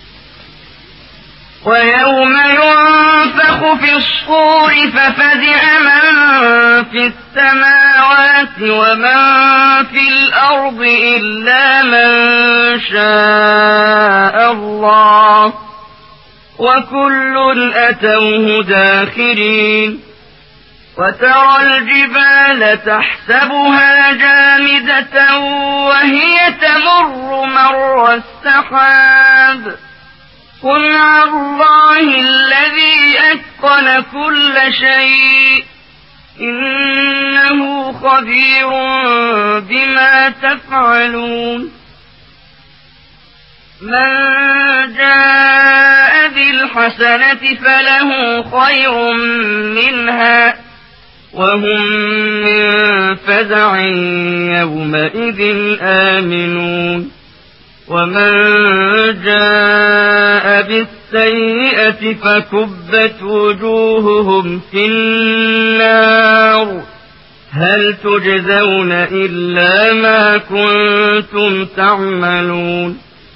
وَيَوْمَ يُنفَخُ فِي الصُّورِ فَفَزِعَ مَن فِي السَّمَاوَاتِ وَمَن فِي الْأَرْضِ إِلَّا مَن شَاءَ اللَّهُ وَكُلٌّ أَتَوْهُ دَاخِرِينَ وَتَرَى الْجِبَالَ تَحْسَبُهَا جَامِدَةً وَهِيَ تَمُرُّ مَرَّ السَّحَابِ صُنْعَ اللَّهِ الَّذِي أَتْقَنَ كُلَّ شَيْءٍ إِنَّهُ خَبِيرٌ بِمَا تَفْعَلُونَ مَنْ جَاءَ بِالْحَسَنَةِ فَلَهُ خَيْرٌ مِنْهَا وَهُمْ مِنْ فَزَعٍ يَوْمَئِذٍ آمِنُونَ وَمَنْ جَاءَ بِالسَّيِّئَةِ فَكُبَّتْ وُجُوهُهُمْ فِي النَّارِ هَلْ تُجْزَوْنَ إِلَّا مَا كُنْتُمْ تَعْمَلُونَ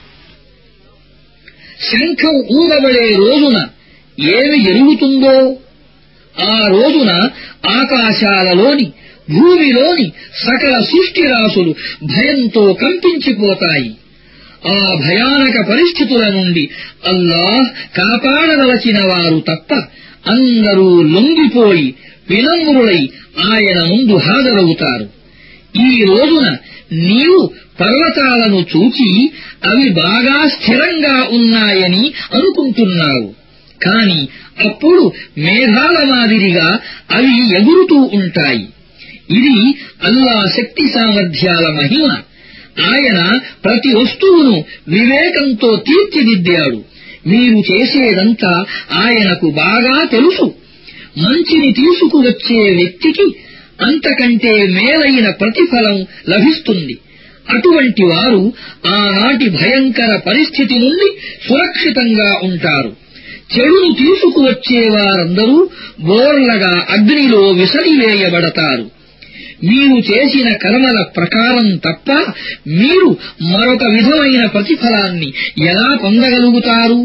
శంఖం ఊదబడే రోజున ఏమి జరుగుతుందో, ఆ రోజున ఆకాశాలలోని భూమిలోని సకల సృష్టిరాశులు భయంతో కంపించిపోతాయి. ఆ భయానక పరిస్థితుల నుండి అల్లాహ్ కాపాడదలచిన వారు తప్ప అందరూ లొంగిపోయి వినమ్రులై ఆయన ముందు హాజరవుతారు. ఈ రోజున నీవు పర్వతాలను చూచి అవి బాగా స్థిరంగా ఉన్నాయని అనుకుంటున్నావు. కాని అప్పుడు మేఘాల మాదిరిగా అవి ఎగురుతూ ఉంటాయి. ఇది అల్లాహ్ శక్తి సామర్థ్యాల మహిమ. ఆయన ప్రతి వస్తువును వివేకంతో తీర్చిదిద్దాడు. మీరు చేసేదంతా ఆయనకు బాగా తెలుసు. మంచిని తీసుకువచ్చే వ్యక్తికి అంతకంటే మేలైన ప్రతిఫలం లభిస్తుంది. అటువంటి వారు ఆనాటి భయంకర పరిస్థితి నుండి సురక్షితంగా ఉంటారు. చెడును తీసుకువచ్చేవారందరూ బోర్లగా అగ్నిలో విసిరివేయబడతారు. మీరు చేసిన కర్మల ప్రకారం తప్ప మీరు మరొక విధమైన ప్రతిఫలాన్ని ఎలా పొందగలుగుతారు?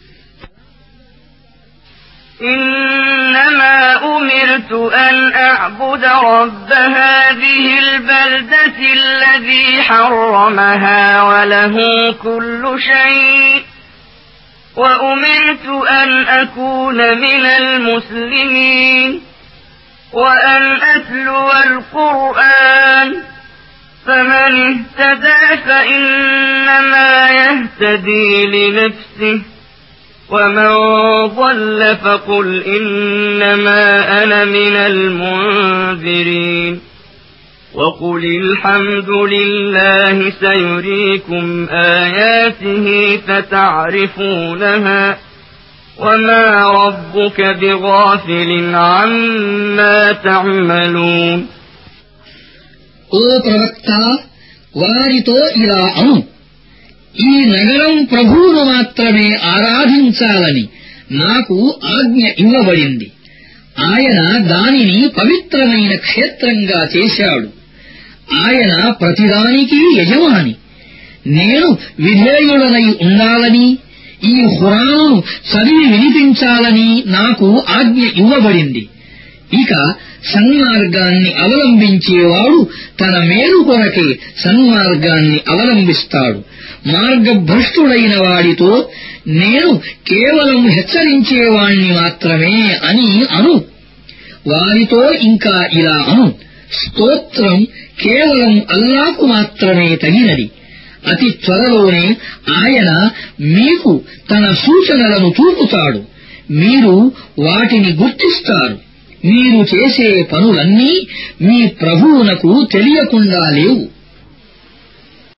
إنما أمرت أن أعبد رب هذه البلدة الذي حرمها وله كل شيء وأمرت أن أكون من المسلمين وأن أتلو القرآن فمن اهتدى فإنما يهتدي لنفسه ومن ضل فقل إنما أنا من المنذرين وقل الحمد لله سيريكم آياته فتعرفونها وما ربك بغافل عما تعملون ఓ ప్రవక్త, వారితో ఇలా అను, ఈ నగరం ప్రభువును మాత్రమే ఆరాధించాలని నాకు ఆజ్ఞ ఇవ్వబడింది. ఆయన దానిని పవిత్రమైన క్షేత్రంగా చేశాడు. ఆయన ప్రతిదానికి యజమాని. నేను విధేయుడనై ఉండాలని, ఈ ఖురానును చదివి వినిపించాలని నాకు ఆజ్ఞ ఇవ్వబడింది. ఇక సన్మార్గాన్ని అవలంబించేవాడు తన మేలు కొరకే సన్మార్గాన్ని అవలంబిస్తాడు. మార్గభ్రష్టుడైన వాడితో నేను కేవలం హెచ్చరించేవాణ్ణి మాత్రమే అని అను. వారితో ఇంకా ఇలా అను, స్తోత్రం కేవలం అల్లాహ్కు మాత్రమే తగినది. అతి త్వరలోనే ఆయన మీకు తన సూచనలను చూపుతాడు. మీరు వాటిని గుర్తిస్తారు మీరు చేసే పనులన్నీ మీ ప్రభువునకు తెలియకుండా లేవు